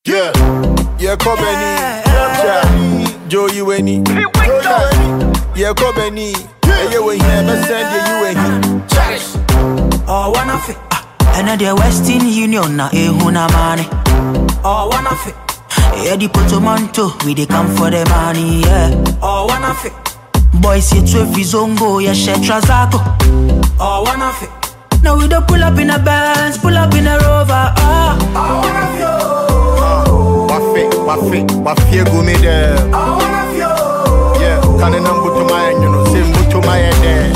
Yeah, yeah, Kobeni, Joey Weni, yeah, Kobeni, yeah, we here, but send you in. Oh, one of it, and the Western Union, na ehuna money. Oh, one of it, yeah, the Potomanto, we they come for the money, yeah. Oh, one of it, boys, here 12 is zongo, yeah, share Trazako. Oh, one of it, now we don't pull up in a Benz, pull up in a Rover, oh, one of you. Wafie go me there. Yeah, can I number to my you know, say to my head.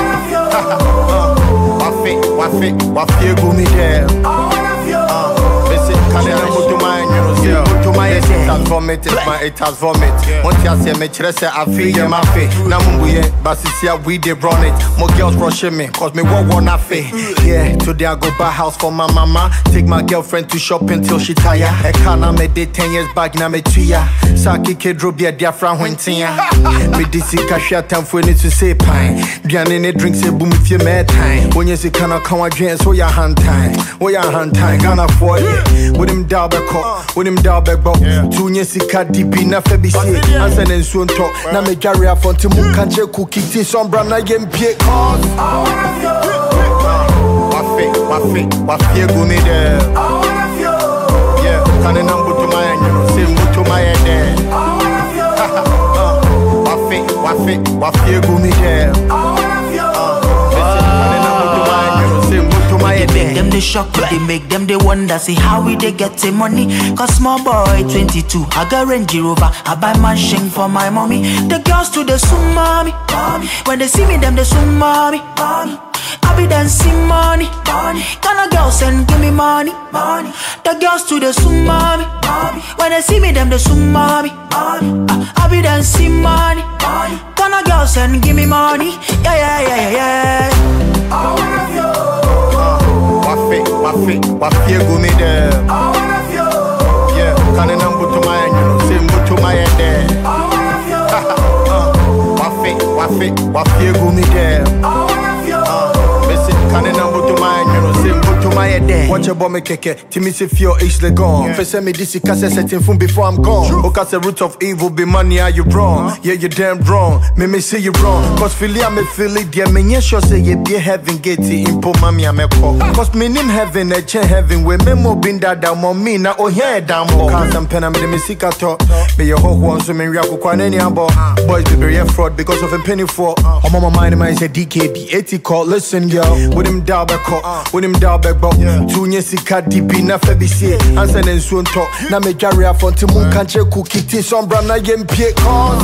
Wafie go me there. Listen, can I number to my you know, say to my head. It has vomit. Once I say me chere say I feel my face. Na mumbuye, basisia we dey run it. More girls rushing me, cause me want a fe. Yeah, today I go buy house for my mama. Take my girlfriend to shopping till she tire. I can't me date 10 years back na me 2 year. Saki kedro be a diafra wentia. Me disi kashia time for need to say pine. Diane ne drink say boom if you mad time. When you see kana come drink so your hand time. Oh your hand time gonna for you. With him down back up, with him down back up. 2 years sika dibi na febi say. Answer and so talk. Na me carry a phone to move can't check cookie tea some brand na game pay cause. Wafie go me there. Yeah, can I number to my you know, say to my head there. Wafie go me there. Listen, can I number to my you know, say to my head there. Make them the shock, but they make them the wonder. See how we they get the money. Cause small boy 22, I got Range Rover, I buy mansion for my mommy. The girls to the mommy. When they see me, them they mommy. I be dancing money. Can a girl send give me money? The girls to the mommy. When they see me, them they mommy. I be dancing money. Can a girl send give me money? Yeah. I wanna feel. Wafie go me there. Yeah, can I number to my you know, say to my head there. Wafie go me there. Listen, can I number to my you know, say to my head there. Watch your bomb me keke, Timmy say feel age le gone. First send me this cassette setting phone before I'm gone. Because the root of evil be money, are you wrong? Yeah, you damn wrong. Me say you wrong. Cause Philly I me feel it, dear me sure say you be heaven gate in po mami I me call. Cause me name heaven, a chain heaven, we memo bin that down on me na oh yeah down more. Cause I'm pen me the sick at all. Be your whole one so me react kwa any abo. Boys be very fraud because of a penny for. I'm on my mind, man say DKB 80 call. Listen yo, with him down back up, with him down back up. 2 years sika dibi na febi say. Answer and so talk. Na me carry a phone to moon can't check cookie tea some brand na game pay cause.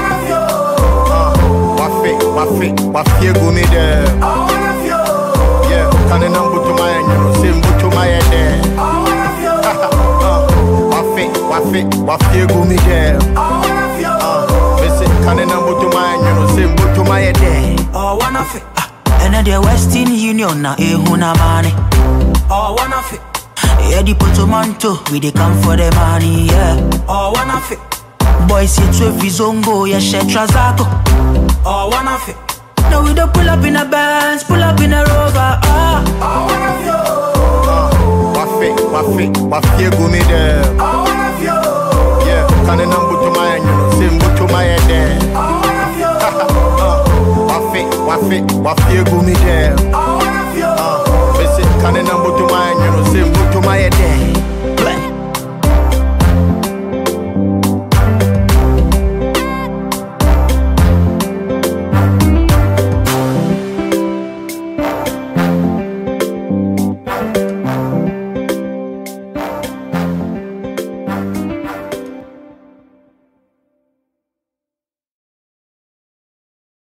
Wafie go me there. Yeah, can I number to my you know, say to my head there. Wafie go me there. Listen, can I number to my you know, say to my head there. Oh, one of it, and the Western Union na ehuna money. Oh, one of it, yeah, the Potomanto, we they come for the money, yeah. Oh, one of it, boys here 12 is zongo, yeah, share Trazako. Oh, one of it, now we don't pull up in a Benz, pull up in a Rover, oh, one of you. Wafie go me there. Yeah, can I number to my you know, say to my head there. Wafie go me there. Listen, can I number to my you know, say to my head there.